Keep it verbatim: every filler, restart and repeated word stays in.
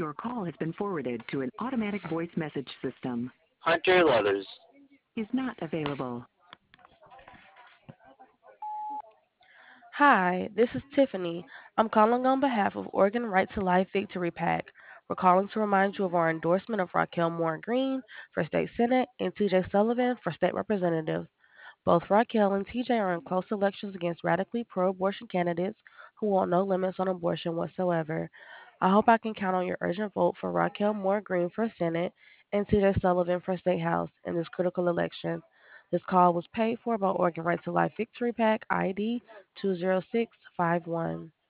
Your call has been forwarded to an automatic voice message system. Hunter Leathers. Is not available. Hi, this is Tiffany. I'm calling on behalf of Oregon Right to Life Victory PAC. We're calling to remind you of our endorsement of Raquel Moore Green for State Senate and T J Sullivan for State Representative. Both Raquel and T J are in close elections against radically pro abortion candidates who want no limits on abortion whatsoever. I hope I can count on your urgent vote for Raquel Moore Green for Senate and T J Sullivan for State House in this critical election. This call was paid for by Oregon Right to Life Victory PAC I D two zero six five one.